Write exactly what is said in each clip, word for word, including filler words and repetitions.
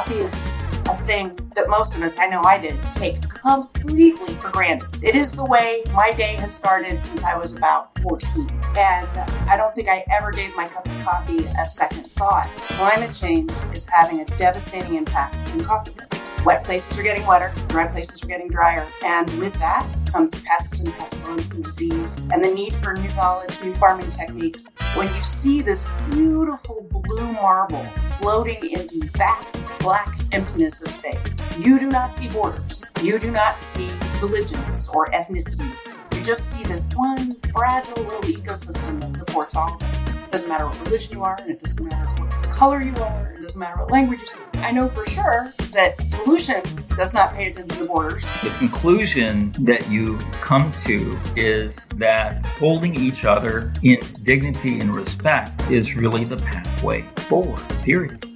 Coffee is just a thing that most of us, I know I did, take completely for granted. It is the way my day has started since I was about fourteen. And I don't think I ever gave my cup of coffee a second thought. Climate change is having a devastating impact in coffee. Wet places are getting wetter, dry places are getting drier. And with that comes pest and pestilence and disease and the need for new knowledge, new farming techniques. When you see this beautiful blue marble floating in the vast black emptiness of space, you do not see borders. You do not see religions or ethnicities. You just see this one fragile little ecosystem that supports all of us. It doesn't matter what religion you are, and it doesn't matter what color you are, it doesn't matter what language you speak. I know for sure that pollution does not pay attention to borders. The conclusion that you come to is that holding each other in dignity and respect is really the pathway forward, period.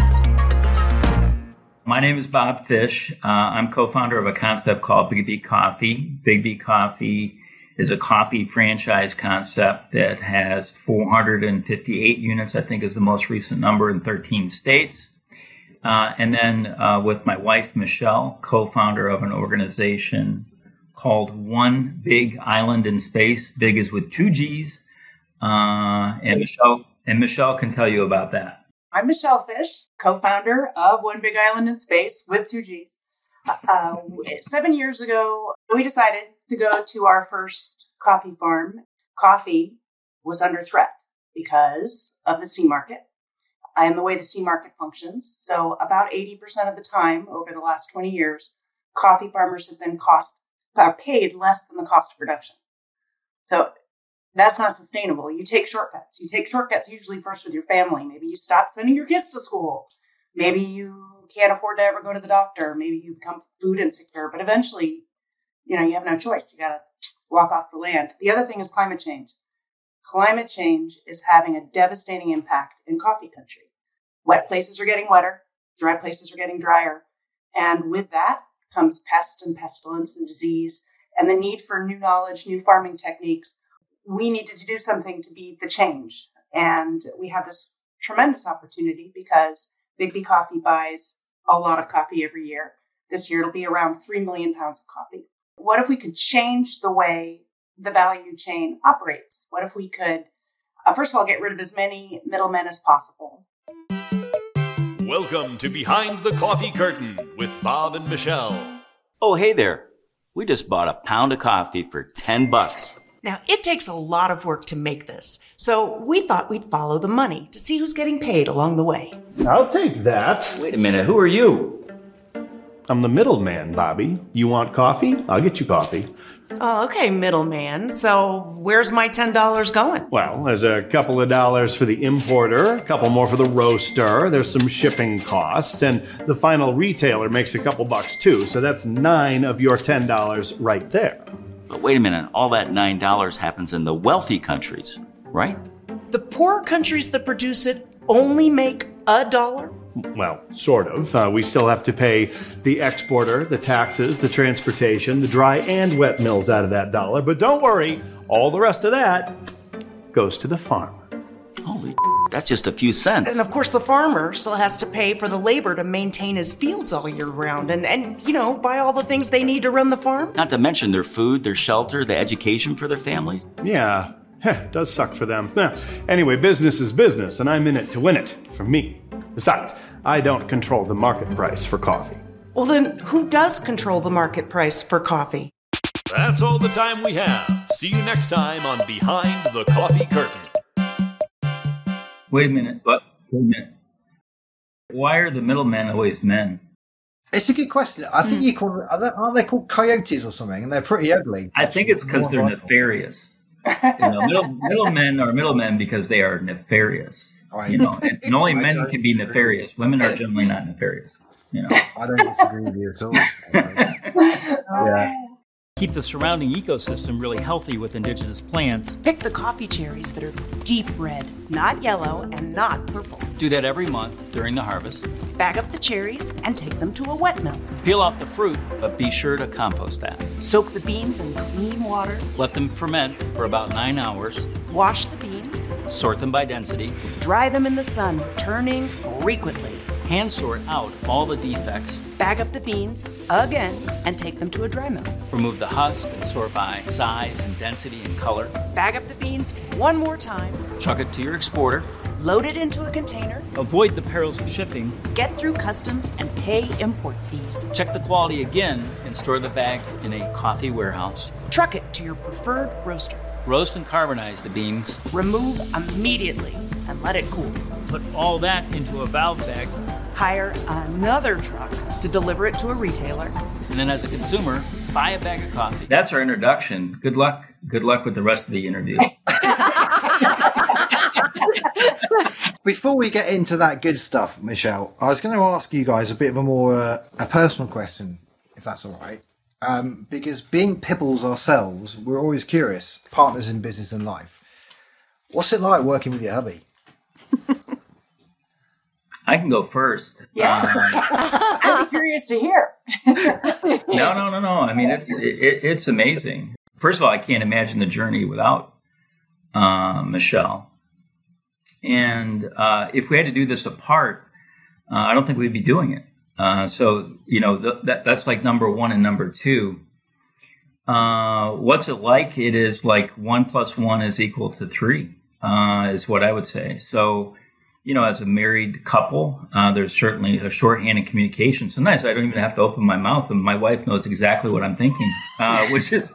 My name is Bob Fish. Uh, I'm co-founder of a concept called Big B Coffee. Big B Coffee is a coffee franchise concept that has four hundred fifty-eight units, I think is the most recent number, in thirteen states. Uh, and then uh, with my wife, Michelle, co-founder of an organization called One Big Island in Space. Big is with two G's. Uh, and Michelle and Michelle can tell you about that. I'm Michelle Fish, co-founder of One Big Island in Space with two G's. Uh, seven years ago, we decided to go to our first coffee farm. Coffee was under threat because of the C market and the way the C market functions. So about eighty percent of the time over the last twenty years, coffee farmers have been cost are paid less than the cost of production. So that's not sustainable. You take shortcuts. You take shortcuts usually first with your family. Maybe you stop sending your kids to school. Maybe you can't afford to ever go to the doctor. Maybe you become food insecure. But eventually, you know, you have no choice. You got to walk off the land. The other thing is climate change. Climate change is having a devastating impact in coffee country. Wet places are getting wetter. Dry places are getting drier. And with that comes pest and pestilence and disease and the need for new knowledge, new farming techniques. We needed to do something to beat the change. And we have this tremendous opportunity because Big B Coffee buys a lot of coffee every year. This year it'll be around three million pounds of coffee. What if we could change the way the value chain operates? What if we could, uh, first of all, get rid of as many middlemen as possible? Welcome to Behind the Coffee Curtain with Bob and Michelle. Oh, hey there. We just bought a pound of coffee for ten bucks. Now, it takes a lot of work to make this, so we thought we'd follow the money to see who's getting paid along the way. I'll take that. Wait a minute, who are you? I'm the middleman, Bobby. You want coffee? I'll get you coffee. Oh, okay, middleman. So where's my ten dollars going? Well, there's a couple of dollars for the importer, a couple more for the roaster, there's some shipping costs, and the final retailer makes a couple bucks too, so that's nine of your ten dollars right there. But wait a minute, all that nine dollars happens in the wealthy countries, right? The poor countries that produce it only make a dollar? Well, sort of. Uh, we still have to pay the exporter, the taxes, the transportation, the dry and wet mills out of that dollar. But don't worry, all the rest of that goes to the farmer. Holy that's just a few cents. And of course the farmer still has to pay for the labor to maintain his fields all year round and, and, you know, buy all the things they need to run the farm. Not to mention their food, their shelter, the education for their families. Yeah, it does suck for them. Anyway, business is business, and I'm in it to win it, for me. Besides, I don't control the market price for coffee. Well then, who does control the market price for coffee? That's all the time we have. See you next time on Behind the Coffee Curtain. Wait a minute, but wait a minute. Why are the middlemen always men? It's a good question. I think mm. you call them, aren't they called coyotes or something? And they're pretty ugly. I think it's because they're rifle. nefarious. You know, middle, middlemen are middlemen because they are nefarious. Right. You know, and, and only men can be nefarious. Women are generally not nefarious. You know, I don't disagree with you at all. Yeah. Keep the surrounding ecosystem really healthy with indigenous plants. Pick the coffee cherries that are deep red, not yellow and not purple. Do that every month during the harvest. Bag up the cherries and take them to a wet mill. Peel off the fruit, but be sure to compost that. Soak the beans in clean water. Let them ferment for about nine hours. Wash the beans. Sort them by density. Dry them in the sun, turning frequently. hand sort out all the defects, Bag up the beans again and take them to a dry mill. remove the husk and sort by size and density and color, Bag up the beans one more time, chuck it to your exporter, load it into a container, avoid the perils of shipping, get through customs, and pay import fees. check the quality again, and store the bags in a coffee warehouse. Truck it to your preferred roaster. Roast and carbonize the beans. Remove immediately and let it cool. Put all that into a valve bag, Hire another truck to deliver it to a retailer. and then as a consumer, buy a bag of coffee. That's our introduction. Good luck. Good luck with the rest of the interview. Before we get into that good stuff, Michelle, I was going to ask you guys a bit of a more uh, a personal question, if that's all right. Um, because being Pibbles ourselves, we're always curious, partners in business and life. What's it like working with your hubby? I can go first. Yeah. Um, I'd be curious to hear. no, no, no, no. I mean, it's it, it's amazing. First of all, I can't imagine the journey without uh, Michelle. And uh, if we had to do this apart, uh, I don't think we'd be doing it. Uh, so, you know, th- that that's like number one and number two. Uh, what's it like? It is like one plus one is equal to three, uh, is what I would say. So, you know, as a married couple, uh, there's certainly a shorthand in communication. Sometimes I don't even have to open my mouth, and my wife knows exactly what I'm thinking, uh, which is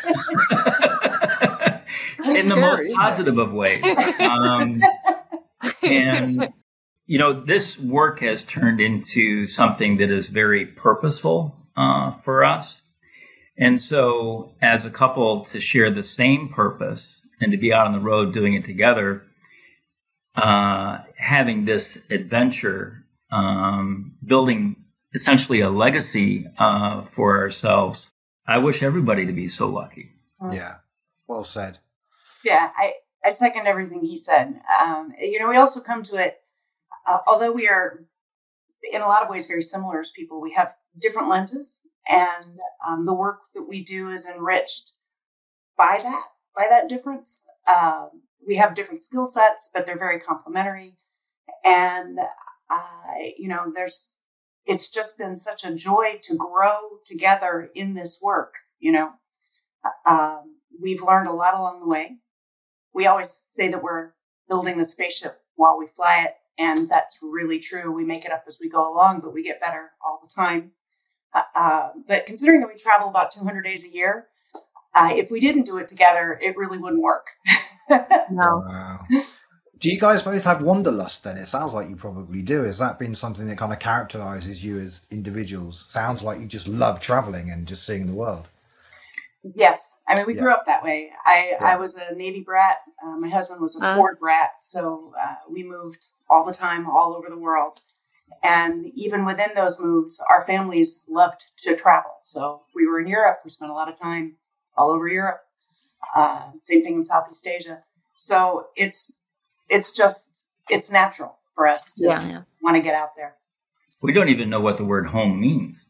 in the most positive of ways. Um, and, you know, this work has turned into something that is very purposeful uh, for us. And so as a couple, to share the same purpose and to be out on the road doing it together, uh, having this adventure, um, building essentially a legacy uh, for ourselves. I wish everybody to be so lucky. Yeah, well said. Yeah, I, I second everything he said. Um, you know, we also come to it, uh, although we are in a lot of ways very similar as people, we have different lenses, and um, the work that we do is enriched by that, by that difference. Um, we have different skill sets, but they're very complementary. And, uh, you know, there's, it's just been such a joy to grow together in this work. You know, um, we've learned a lot along the way. We always say that we're building the spaceship while we fly it. And that's really true. We make it up as we go along, but we get better all the time. Uh, uh, but considering that we travel about two hundred days a year, uh, if we didn't do it together, it really wouldn't work. No. Wow. Do you guys both have wanderlust then? It sounds like you probably do. Has that been something that kind of characterizes you as individuals? Sounds like you just love traveling and just seeing the world. Yes. I mean, we Yeah. grew up that way. I, Yeah. I was a Navy brat. Uh, my husband was a Uh. Ford brat. So uh, we moved all the time, all over the world. And even within those moves, our families loved to travel. So we were in Europe. We spent a lot of time all over Europe. Uh, same thing in Southeast Asia. So it's it's just, it's natural for us to Yeah, yeah. want to get out there. We don't even know what the word home means.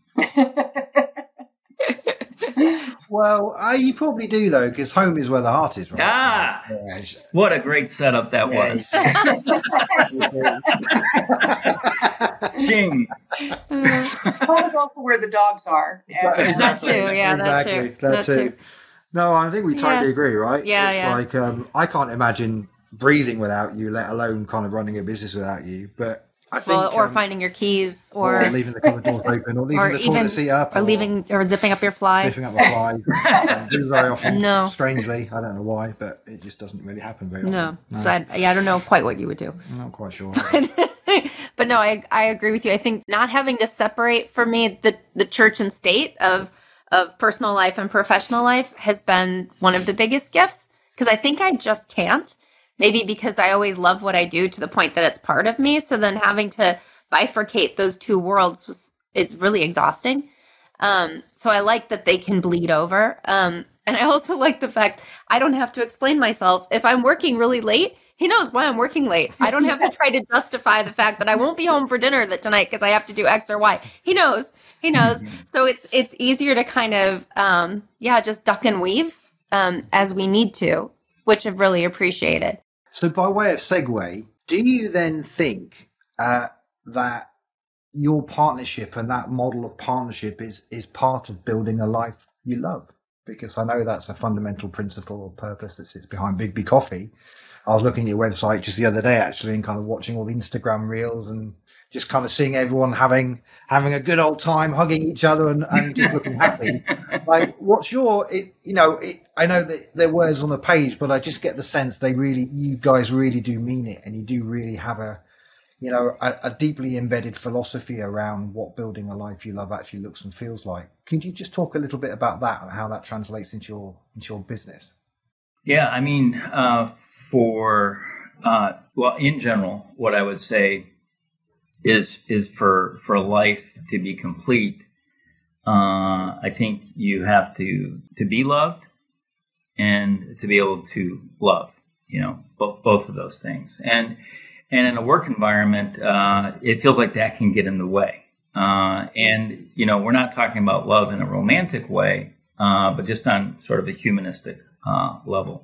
Well, uh, you probably do though, because home is where the heart is, right? Ah, Yeah. what a great setup that was. Ching. Home is also where the dogs are. And, That too, yeah, that exactly. too. That That too. too. No, I think we totally Yeah. agree, right? Yeah, it's yeah. like um, I can't imagine breathing without you, let alone kind of running a business without you. But I think, Well, or um, finding your keys, or, or leaving the cupboard doors open, or leaving or the even toilet seat up, or leaving or zipping up your fly. lifting up the fly. I do very often. No. Strangely, I don't know why, but it just doesn't really happen very often. No, so I, yeah, I don't know quite what you would do. I'm not quite sure. But no, I I agree with you. I think not having to separate for me the the church and state of of personal life and professional life has been one of the biggest gifts, because I think I just can't. Maybe because I always love what I do to the point that it's part of me. So then having to bifurcate those two worlds was, is really exhausting. Um, so I like that they can bleed over. Um, and I also like the fact I don't have to explain myself. If I'm working really late, he knows why I'm working late. I don't have to try to justify the fact that I won't be home for dinner that tonight because I have to do X or Y. He knows. He knows. So it's it's easier to kind of, um, yeah, just duck and weave um, as we need to, which I've really appreciated. So, by way of segue, do you then think uh, that your partnership and that model of partnership is is part of building a life you love? Because I know that's a fundamental principle or purpose that sits behind Big B Coffee. I was looking at your website just the other day, actually, and kind of watching all the Instagram reels and just kind of seeing everyone having having a good old time, hugging each other and, and just looking happy. Like, what's your, it, you know, it, I know that there are words on the page, but I just get the sense they really, you guys really do mean it, and you do really have a, you know, a, a deeply embedded philosophy around what building a life you love actually looks and feels like. Can you just talk a little bit about that and how that translates into your into your business? Yeah, I mean, uh, for uh, well, in general, what I would say is is for for life to be complete, uh, I think you have to to be loved and to be able to love. You know, both both of those things. And and in a work environment, uh, it feels like that can get in the way. Uh, and you know, we're not talking about love in a romantic way, uh, but just on sort of a humanistic uh, level.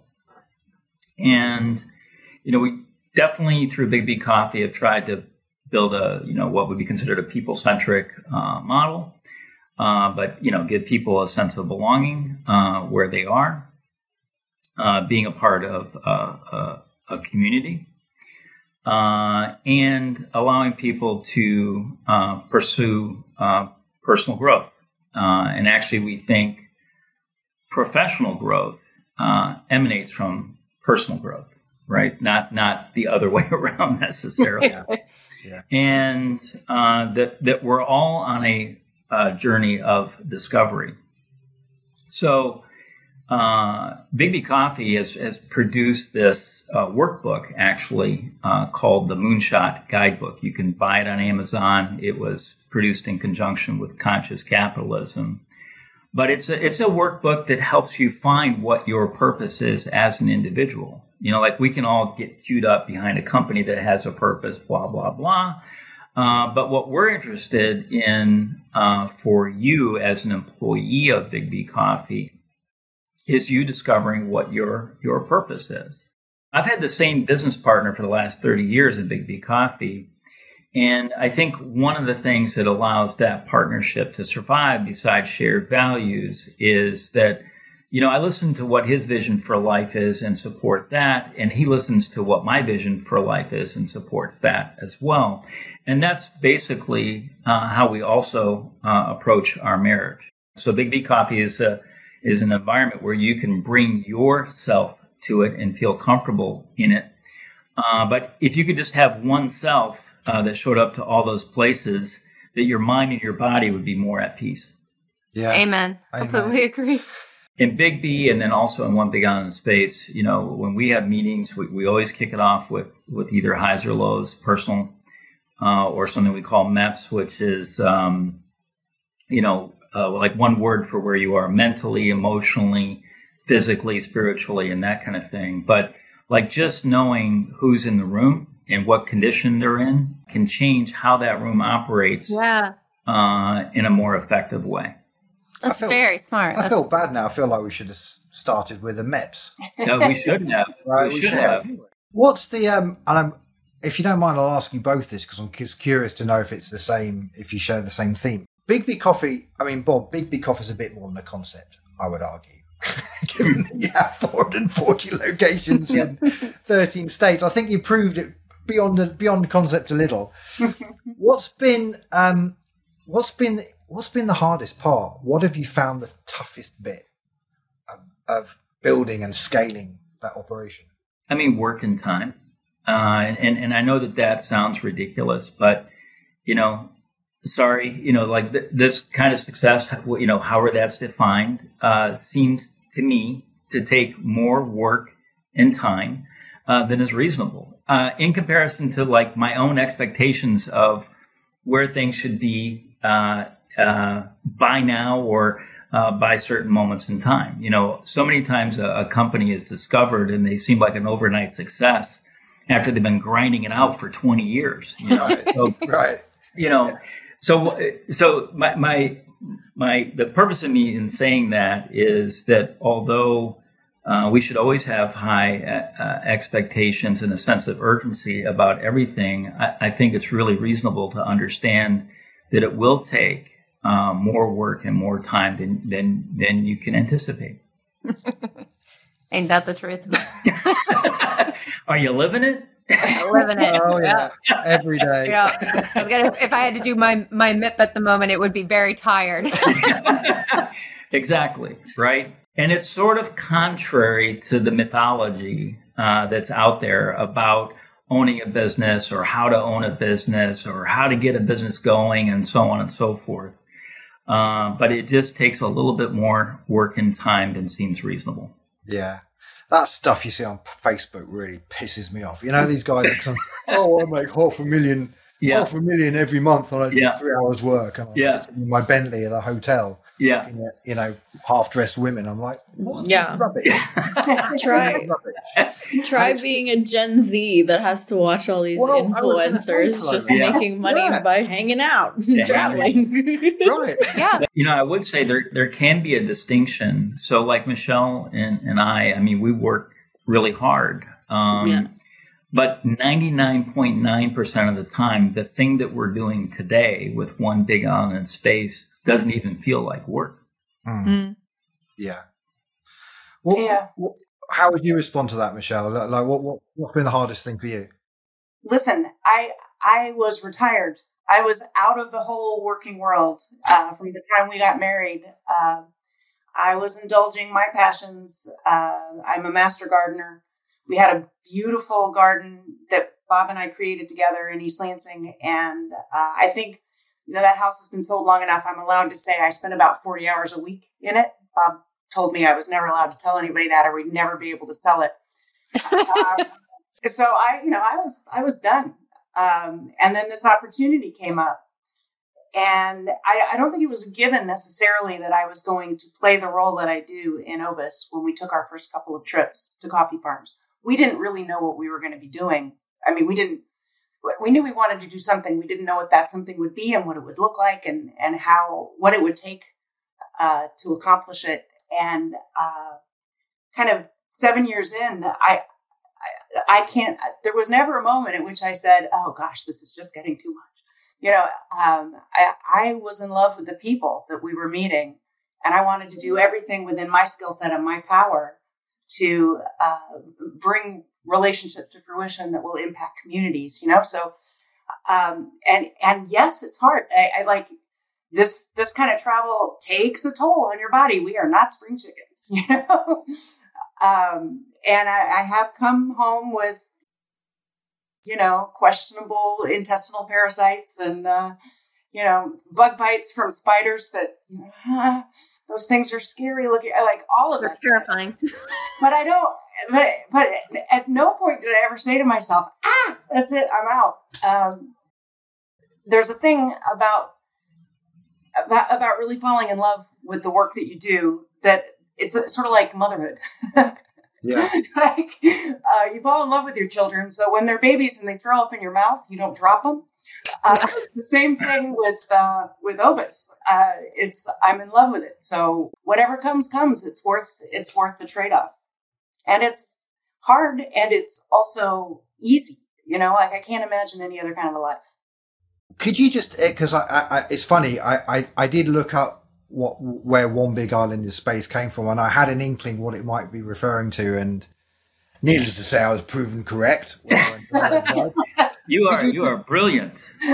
And you know, we definitely through Big B Coffee have tried to build a, you know, what would be considered a people-centric uh, model, uh, but, you know, give people a sense of belonging uh, where they are, uh, being a part of uh, a, a community, uh, and allowing people to uh, pursue uh, personal growth. Uh, and actually, we think professional growth uh, emanates from personal growth, right? Not not the other way around necessarily. Yeah. And uh, that that we're all on a uh, journey of discovery. So uh, Big B Coffee has, has produced this uh, workbook, actually, uh, called the Moonshot Guidebook. You can buy it on Amazon. It was produced in conjunction with Conscious Capitalism. But it's a, it's a workbook that helps you find what your purpose is as an individual. You know, like we can all get queued up behind a company that has a purpose, blah, blah, blah. Uh, but what we're interested in uh, for you as an employee of Big B Coffee is you discovering what your your purpose is. I've had the same business partner for the last thirty years at Big B Coffee. And I think one of the things that allows that partnership to survive besides shared values is that, you know, I listen to what his vision for life is and support that. And he listens to what my vision for life is and supports that as well. And that's basically uh, how we also uh, approach our marriage. So Big B Coffee is a, is an environment where you can bring yourself to it and feel comfortable in it. Uh, but if you could just have one self uh, that showed up to all those places, that your mind and your body would be more at peace. Yeah. Amen. Amen. Completely agree. In Big B, and then also in One Big Island Space, you know, when we have meetings, we, we always kick it off with, with either highs or lows, personal, uh, or something we call M E P S, which is, um, you know, uh, like one word for where you are mentally, emotionally, physically, spiritually, and that kind of thing. But like just knowing who's in the room and what condition they're in can change how that room operates yeah. uh, in a more effective way. That's feel, very smart. I That's... feel bad now. I feel like we should have started with the M E P S. No, we should have. Right, we, we should, should have. have. What's the, um, and I'm, if you don't mind, I'll ask you both this because I'm just curious to know if it's the same, if you share the same theme. Big B Coffee, I mean, Bob, Big B Coffee is a bit more than a concept, I would argue. Given that you have four hundred forty locations in thirteen states, I think you proved it beyond the, beyond concept a little. What's been um, what's been what's been the hardest part? What have you found the toughest bit of, of building and scaling that operation? I mean, work and time, uh, and and I know that that sounds ridiculous, but you know. Sorry, you know, like th- this kind of success, you know, however that's defined, uh, seems to me to take more work and time uh, than is reasonable uh, in comparison to like my own expectations of where things should be uh, uh, by now or uh, by certain moments in time. You know, so many times a, a company is discovered and they seem like an overnight success after they've been grinding it out for twenty years. You know? Right. So, right. You know. So, so my, my, my, the purpose of me in saying that is that although Uh, we should always have high uh, expectations and a sense of urgency about everything. I, I think it's really reasonable to understand that it will take uh, more work and more time than than than you can anticipate. Ain't that the truth? Are you living it? Living it. Oh yeah, every day. Yeah. I was gonna, if I had to do my my M I P at the moment, it would be very tired. Exactly, right? And it's sort of contrary to the mythology uh, that's out there about owning a business or how to own a business or how to get a business going and so on and so forth. Uh, but it just takes a little bit more work and time than seems reasonable. Yeah. That stuff you see on Facebook really pisses me off. You know, these guys are saying, oh, I make half a million, yeah. half a million every month and I do yeah. three hours work. And I'm yeah. sitting in my Bentley at the hotel. Yeah. Looking at, you know, half-dressed women. I'm like, what? Yeah. Rubbish. Try, try being a Gen Z that has to watch all these well, influencers just yeah. making money yeah. by hanging out, yeah. traveling. Right. Yeah. You know, I would say there there can be a distinction. So like Michelle and, and I, I mean, we work really hard. Um, yeah. But ninety-nine point nine percent of the time, the thing that we're doing today with One Big Island in Space doesn't even feel like work. Mm. Mm. Yeah. What, Yeah. What, how would you respond to that, Michelle? Like, like what, what, what's been the hardest thing for you? Listen, I I was retired. I was out of the whole working world uh, from the time we got married. Uh, I was indulging my passions. Uh, I'm a master gardener. We had a beautiful garden that Bob and I created together in East Lansing. And uh, I think, you know, that house has been sold long enough. I'm allowed to say I spent about forty hours a week in it. Bob told me I was never allowed to tell anybody that or we'd never be able to sell it. um, so I, you know, I was, I was done. Um, and then this opportunity came up. And I, I don't think it was a given necessarily that I was going to play the role that I do in Obis when we took our first couple of trips to coffee farms. We didn't really know what we were going to be doing. I mean, we didn't, we knew we wanted to do something. We didn't know what that something would be and what it would look like and, and how, what it would take uh, to accomplish it. And uh, kind of seven years in, I, I, I can't, there was never a moment at which I said, oh gosh, this is just getting too much. You know, um, I, I was in love with the people that we were meeting, and I wanted to do everything within my skill set and my power to uh, bring relationships to fruition that will impact communities. You know, so um, and and yes, it's hard. I, I like this. This kind of travel takes a toll on your body. We are not spring chickens, you know. um, and I, I have come home with, you know, questionable intestinal parasites and, uh, you know, bug bites from spiders that, you know, uh, those things are scary looking, like all of that. Terrifying. But I don't, but, but at no point did I ever say to myself, ah, that's it, I'm out. Um, there's a thing about, about, about really falling in love with the work that you do that it's a, sort of like motherhood. Yeah. Like, uh, you fall in love with your children. So when they're babies and they throw up in your mouth, you don't drop them. Uh, yeah. It's the same thing with, uh, with Obis. Uh, it's, I'm in love with it. So whatever comes, comes, it's worth, it's worth the trade-off. And it's hard and it's also easy. You know, like I can't imagine any other kind of a life. Could you just, because I, I, it's funny, I, I, I did look up what where One Big Island in Space came from, and I had an inkling what it might be referring to, and needless to say, I was proven correct. you are you, you are brilliant.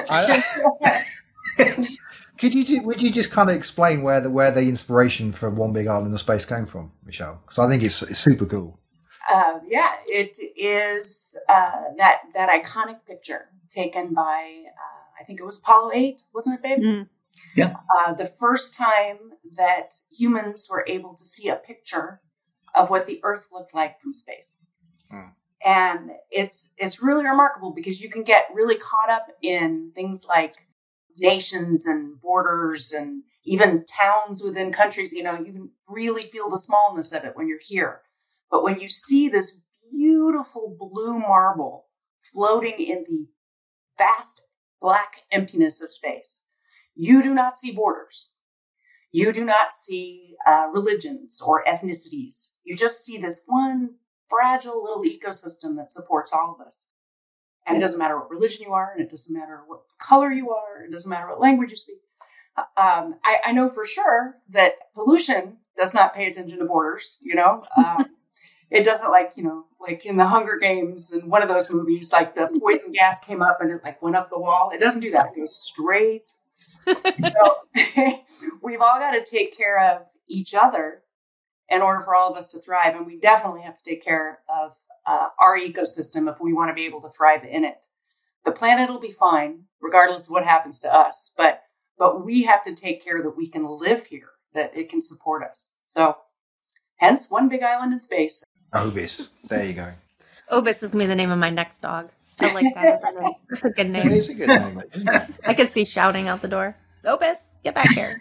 I, could you would you just kind of explain where the where the inspiration for One Big Island in Space came from, Michelle? Because I think it's, it's super cool. Uh, yeah, it is uh, that that iconic picture taken by uh, I think it was Apollo eight, wasn't it, babe? Mm. Yeah. Uh, the first time that humans were able to see a picture of what the Earth looked like from space. Hmm. And it's it's really remarkable because you can get really caught up in things like nations and borders and even towns within countries. You know, you can really feel the smallness of it when you're here. But when you see this beautiful blue marble floating in the vast black emptiness of space, you do not see borders. you do not see uh, religions or ethnicities. You just see this one fragile little ecosystem that supports all of us. And it doesn't matter what religion you are, and it doesn't matter what color you are, it doesn't matter what language you speak. Um, I, I know for sure that pollution does not pay attention to borders, you know. Um, it doesn't like, you know, like in the Hunger Games and one of those movies, like the poison gas came up and it like went up the wall. It doesn't do that. It goes straight. So we've all got to take care of each other in order for all of us to thrive. And we definitely have to take care of uh, our ecosystem if we want to be able to thrive in it. The planet will be fine, regardless of what happens to us. But but we have to take care that we can live here, that it can support us. So hence One Big Island in Space. Obis. There you go. Obis is going to be the name of my next dog. I like that. That's a good name. It is a good name. I could see shouting out the door. Obis, get back here.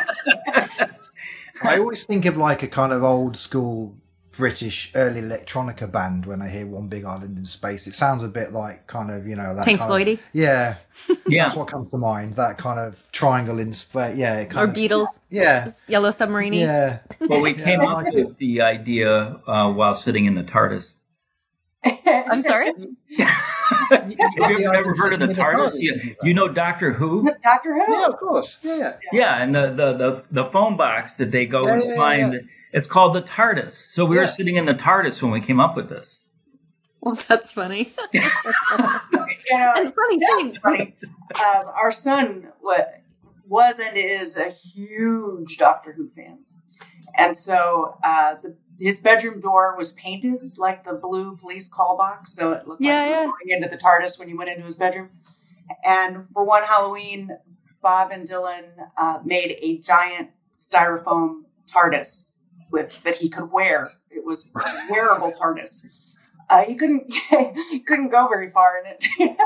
I always think of like a kind of old school British early electronica band when I hear One Big Island in Space. It sounds a bit like kind of, you know, that Pink kind Floydy? Of, yeah. Yeah. That's what comes to mind. That kind of triangle in space. Yeah. It kind Or of, Beatles. Yeah. Yellow Submarine. Yeah. Well, we Yeah, came I up like with it. the idea uh, while sitting in the TARDIS. I'm sorry? Have you ever heard of the TARDIS? Yeah. Do you know Doctor Who? Doctor Who? Yeah, of course. Yeah, yeah. Yeah, and the the the, the phone box that they go Yeah, and yeah, find, yeah. it's called the TARDIS. So we Yeah. were sitting in the TARDIS when we came up with this. Well, that's funny. You know, And funny that's thing. funny. Um, our son wa- was and is a huge Doctor Who fan. And so uh, the, his bedroom door was painted like the blue police call box. So it looked Yeah, like you were yeah. going into the TARDIS when you went into his bedroom. And for one Halloween, Bob and Dylan uh, made a giant styrofoam TARDIS with that he could wear. It was a wearable TARDIS. Uh, he couldn't he couldn't go very far in it.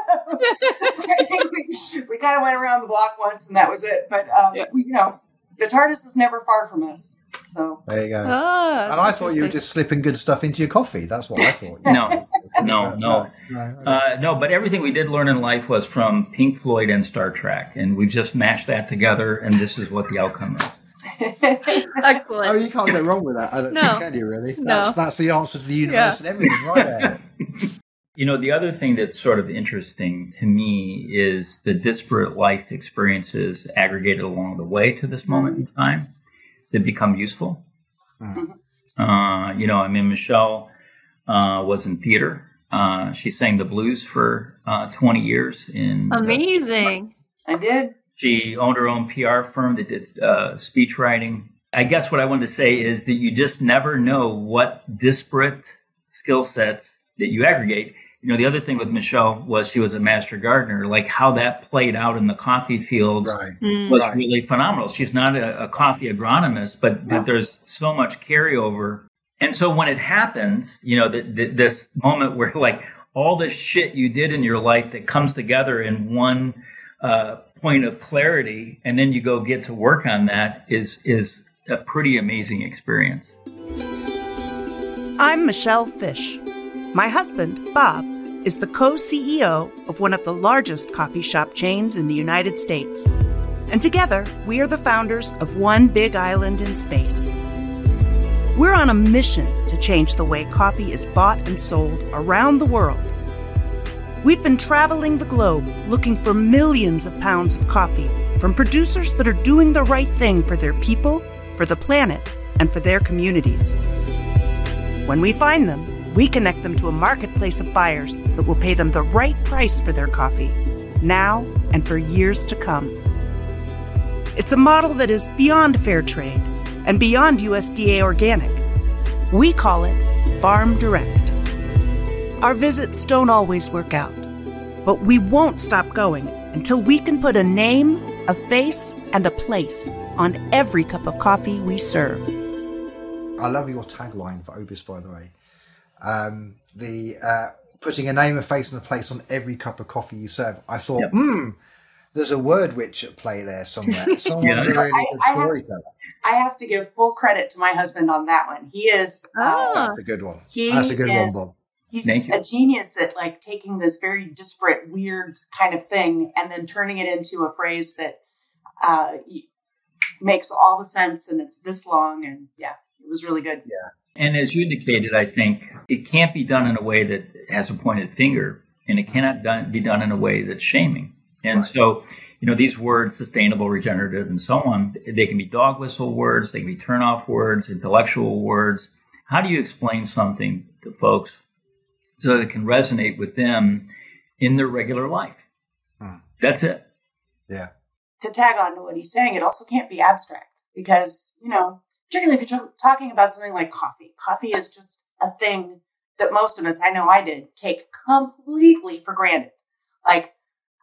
I think we, we kind of went around the block once, and that was it. But um, Yeah. we, you know, the TARDIS is never far from us. So There you go. Ah, and I thought you were just slipping good stuff into your coffee. That's what I thought. No, no, no. No, Uh, no, but everything we did learn in life was from Pink Floyd and Star Trek, and we've just mashed that together, and this is what the outcome is. Excellent. Oh, you can't go wrong with that. I don't No. think, can you really? No. That's, that's the answer to the universe and everything right there. You know, the other thing that's sort of interesting to me is the disparate life experiences aggregated along the way to this moment in time that become useful. Uh, you know, I mean, Michelle uh, was in theater. Uh, she sang the blues for uh, twenty years. In Amazing. I did. She owned her own P R firm that did uh, speech writing. I guess what I wanted to say is that you just never know what disparate skill sets that you aggregate. You know, the other thing with Michelle was she was a master gardener. Like how that played out in the coffee fields Right. Mm. was Right. really phenomenal. She's not a, a coffee agronomist, but, but there's so much carryover. And so when it happens, you know, that that this moment where like all this shit you did in your life that comes together in one uh, point of clarity, and then you go get to work on that is is a pretty amazing experience. I'm Michelle Fish. My husband, Bob, is the co-C E O of one of the largest coffee shop chains in the United States. And together, we are the founders of One Big Island in Space. We're on a mission to change the way coffee is bought and sold around the world. We've been traveling the globe looking for millions of pounds of coffee from producers that are doing the right thing for their people, for the planet, and for their communities. When we find them, we connect them to a marketplace of buyers that will pay them the right price for their coffee, now and for years to come. It's a model that is beyond fair trade and beyond U S D A organic. We call it Farm Direct. Our visits don't always work out, but we won't stop going until we can put a name, a face, and a place on every cup of coffee we serve. I love your tagline for Obis, by the way. Um, the uh, putting a name, a face, and a place on every cup of coffee you serve. I thought, hmm, there's a word witch at play there somewhere. Someone's Yeah. a really I- good I have- storyteller. I have to give full credit to my husband on that one. He is. Uh, Ah. That's a good one. He That's a good is- one, Bob. He's Thank you. a genius at like taking this very disparate, weird kind of thing and then turning it into a phrase that uh, y- makes all the sense and it's this long. And yeah, it was really good. Yeah. And as you indicated, I think it can't be done in a way that has a pointed finger, and it cannot done, be done in a way that's shaming. And right. so, you know, these words, sustainable, regenerative, and so on, they can be dog whistle words, they can be turn-off words, intellectual words. How do you explain something to folks so that it can resonate with them in their regular life? Hmm. That's it. Yeah. To tag on to what he's saying, it also can't be abstract because, you know, particularly if you're talking about something like coffee. Coffee is just a thing that most of us, I know I did, take completely for granted. Like,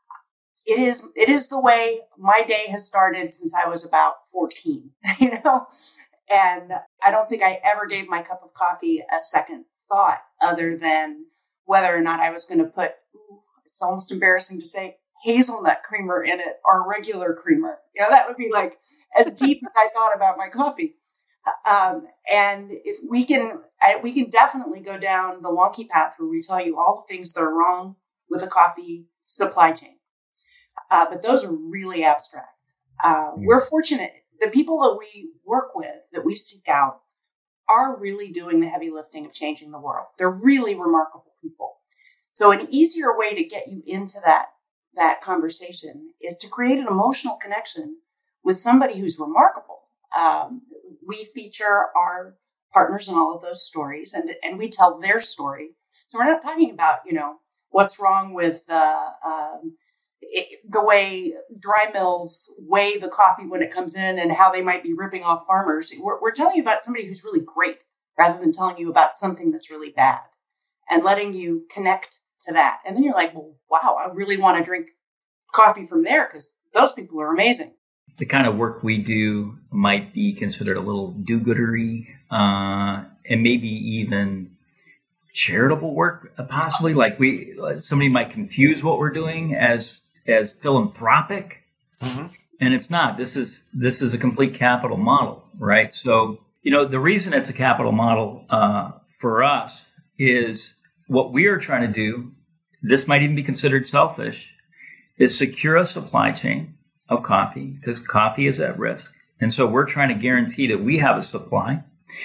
it is it is the way my day has started since I was about fourteen, you know? And I don't think I ever gave my cup of coffee a second thought other than whether or not I was going to put, ooh, it's almost embarrassing to say, hazelnut creamer in it or regular creamer. You know, that would be like as deep as I thought about my coffee. Um, and if we can, I, we can definitely go down the wonky path where we tell you all the things that are wrong with the coffee supply chain. Uh, but those are really abstract. Uh, we're fortunate. The people that we work with, that we seek out, are really doing the heavy lifting of changing the world. They're really remarkable people. So an easier way to get you into that, that conversation is to create an emotional connection with somebody who's remarkable. Um, we feature our partners in all of those stories, and, and we tell their story. So we're not talking about, you know, what's wrong with uh, um, it, the way dry mills weigh the coffee when it comes in and how they might be ripping off farmers. We're, we're telling you about somebody who's really great rather than telling you about something that's really bad and letting you connect to that. And then you're like, well, wow, I really want to drink coffee from there because those people are amazing. The kind of work we do might be considered a little do-goodery uh, and maybe even charitable work, possibly. Like we, somebody might confuse what we're doing as as philanthropic, mm-hmm. and it's not. This is this is a complete capital model, right? So, you know, the reason it's a capital model uh, for us is what we are trying to do. This might even be considered selfish. Is secure a supply chain of coffee because coffee is at risk. And so we're trying to guarantee that we have a supply,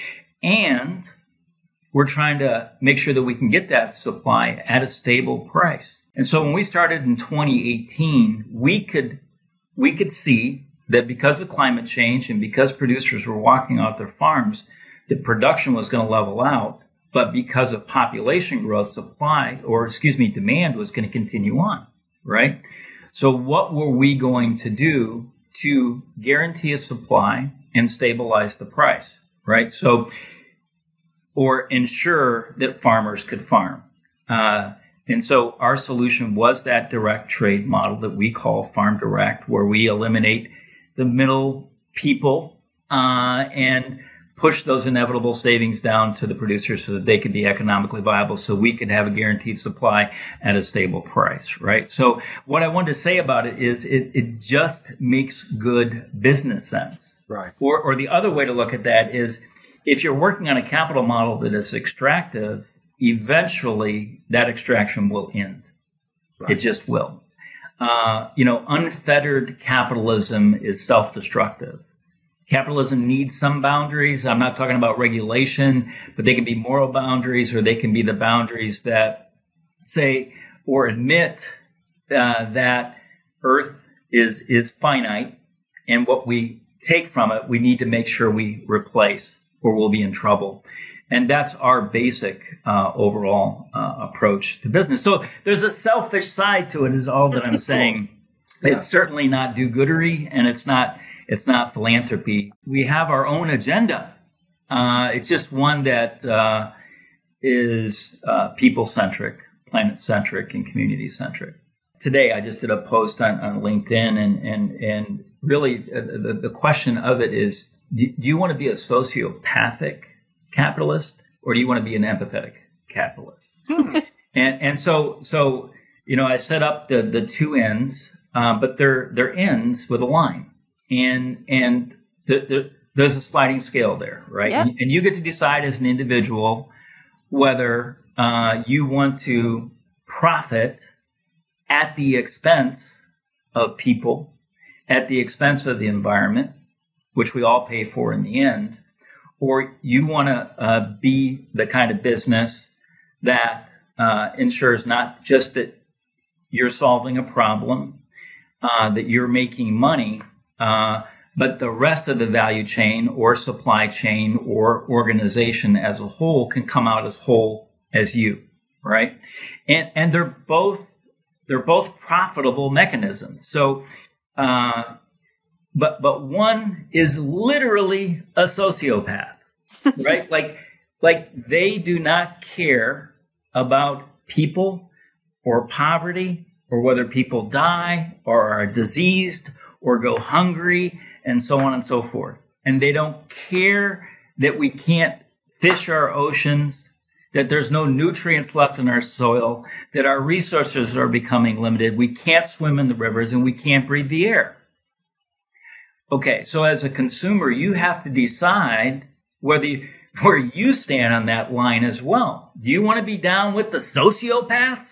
and we're trying to make sure that we can get that supply at a stable price. And so when we started in twenty eighteen, we could we could see that because of climate change and because producers were walking off their farms, the production was going to level out. But because of population growth, supply, or excuse me, demand was going to continue on, right? So what were we going to do to guarantee a supply and stabilize the price, right? So, or ensure that farmers could farm. Uh, and so our solution was that direct trade model that we call Farm Direct, where we eliminate the middle people uh, and push those inevitable savings down to the producers so that they could be economically viable, so we could have a guaranteed supply at a stable price, right? So what I wanted to say about it is it, it just makes good business sense. Right. Or, or the other way to look at that is if you're working on a capital model that is extractive, eventually that extraction will end. Right. It just will. Uh, you know, unfettered capitalism is self-destructive. Capitalism needs some boundaries. I'm not talking about regulation, but they can be moral boundaries, or they can be the boundaries that say or admit uh, that Earth is is finite, and what we take from it, we need to make sure we replace, or we'll be in trouble. And that's our basic uh, overall uh, approach to business. So there's a selfish side to it, is all that I'm saying. Yeah. It's certainly not do-goodery, and it's not it's not philanthropy. We have our own agenda. Uh, it's just one that uh, is uh, people-centric, planet-centric, and community-centric. Today, I just did a post on, on LinkedIn, and and and really uh, the, the question of it is, do, do you want to be a sociopathic capitalist, or do you want to be an empathetic capitalist? Hmm. and and so so you know, I set up the the two ends, uh, but they're they're ends with a line, and and the, the, there's a sliding scale there, right? Yep. And, and you get to decide as an individual whether uh, you want to profit at the expense of people, at the expense of the environment, which we all pay for in the end, or you want to uh, be the kind of business that uh, ensures not just that you're solving a problem, uh, that you're making money, uh, but the rest of the value chain or supply chain or organization as a whole can come out as whole as you, right? And and they're both they're both profitable mechanisms. So, uh, but but one is literally a sociopath, right? like like they do not care about people or poverty or whether people die or are diseased or go hungry, and so on and so forth. And they don't care that we can't fish our oceans, that there's no nutrients left in our soil, that our resources are becoming limited, we can't swim in the rivers, and we can't breathe the air. Okay, so as a consumer, you have to decide whether you, where you stand on that line as well. Do you want to be down with the sociopaths?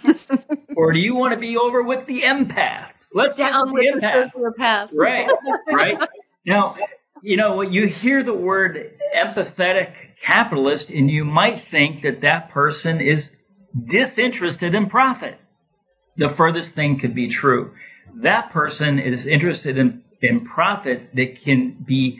Or do you want to be over with the empaths? Let's down with the, the sociopaths. Right, right. Now, you know, you hear the word empathetic capitalist, and you might think that that person is disinterested in profit. The furthest thing could be true. That person is interested in, in profit that can be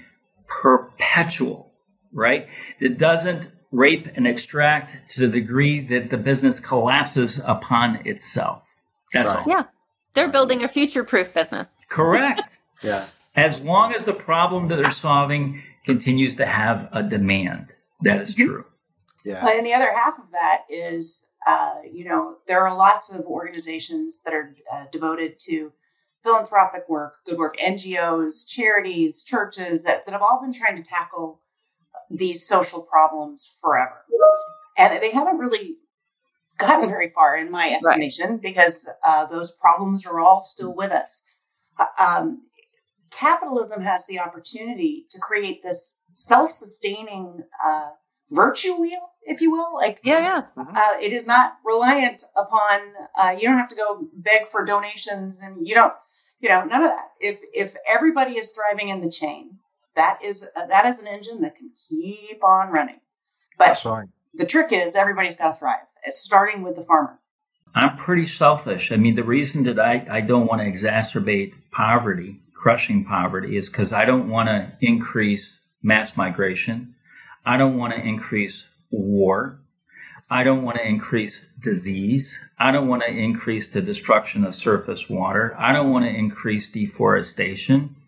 perpetual, right? That doesn't rape and extract to the degree that the business collapses upon itself. That's Right. all. Yeah. They're building a future-proof business. Correct. Yeah. As long as the problem that they're solving continues to have a demand. That is true. Yeah. But and the other half of that is, uh, you know, there are lots of organizations that are uh, devoted to philanthropic work, good work, N G Os, charities, churches that, that have all been trying to tackle these social problems forever. And they haven't really gotten very far, in my estimation, right. because uh, those problems are all still with us. Uh, um, capitalism has the opportunity to create this self-sustaining uh, virtue wheel, if you will. Like, yeah, yeah. Uh, it is not reliant upon, uh, you don't have to go beg for donations, and you don't, you know, none of that. If if everybody is thriving in the chain, that is uh, that is an engine that can keep on running. But That's right. The trick is everybody's got to thrive, starting with the farmer. I'm pretty selfish. I mean, the reason that I, I don't want to exacerbate poverty, crushing poverty, is because I don't want to increase mass migration. I don't want to increase war. I don't want to increase disease. I don't want to increase the destruction of surface water. I don't want to increase deforestation.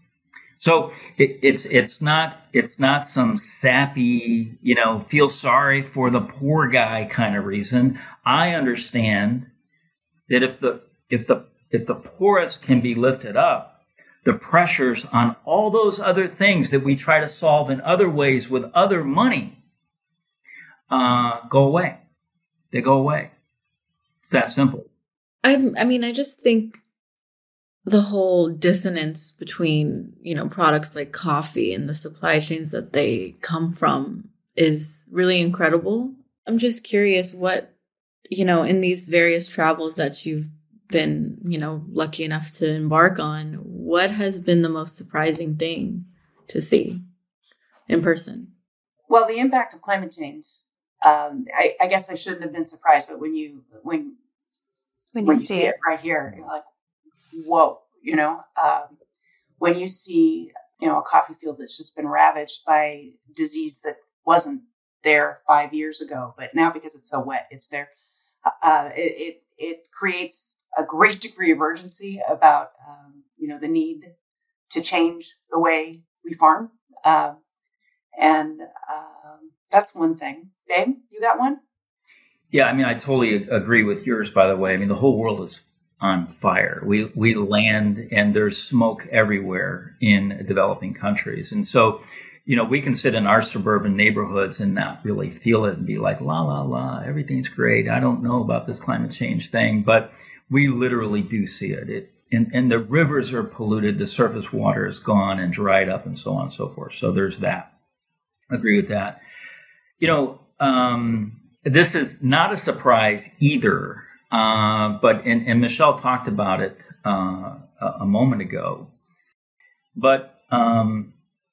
So it, it's it's not it's not some sappy, you know, feel sorry for the poor guy kind of reason. I understand that if the if the if the poorest can be lifted up, the pressures on all those other things that we try to solve in other ways with other money uh, go away. They go away. It's that simple. I I mean, I just think the whole dissonance between, you know, products like coffee and the supply chains that they come from is really incredible. I'm just curious what, you know, in these various travels that you've been, you know, lucky enough to embark on, what has been the most surprising thing to see in person? Well, the impact of climate change. Um, I, I guess I shouldn't have been surprised, but when you when when you, when you see, see it. it right here, you're like, whoa, you know, um, when you see, you know, a coffee field that's just been ravaged by disease that wasn't there five years ago, but now because it's so wet, it's there. Uh, it, it, it creates a great degree of urgency about, um, you know, the need to change the way we farm. Um, and um, that's one thing. Babe, you got one? Yeah, I mean, I totally agree with yours, by the way. I mean, the whole world is on fire. We we land and there's smoke everywhere in developing countries. And so, you know, we can sit in our suburban neighborhoods and not really feel it and be like, la, la, la, everything's great. I don't know about this climate change thing, but we literally do see it. It and, and the rivers are polluted. The surface water is gone and dried up and so on and so forth. So there's that. Agree with that. You know, um, this is not a surprise either. Uh, but, and, and Michelle talked about it uh, a, a moment ago. But um,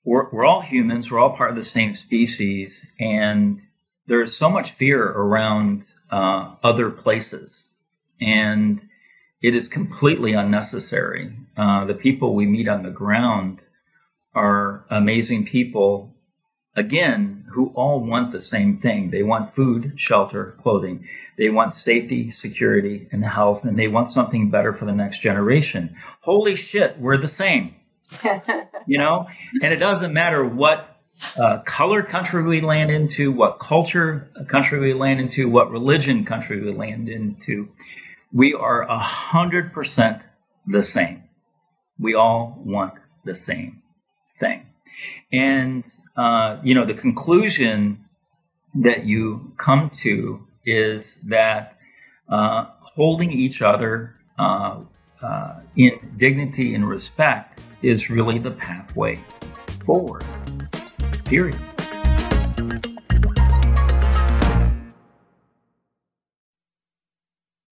we're, we're all humans. We're all part of the same species. And there's so much fear around uh, other places. And it is completely unnecessary. Uh, the people we meet on the ground are amazing people, again, who all want the same thing. They want food, shelter, clothing. They want safety, security, and health, and they want something better for the next generation. Holy shit, we're the same. You know? And it doesn't matter what uh, color country we land into, what culture country we land into, what religion country we land into. We are a hundred percent the same. We all want the same thing. And, uh, you know, the conclusion that you come to is that uh, holding each other uh, uh, in dignity and respect is really the pathway forward. Period.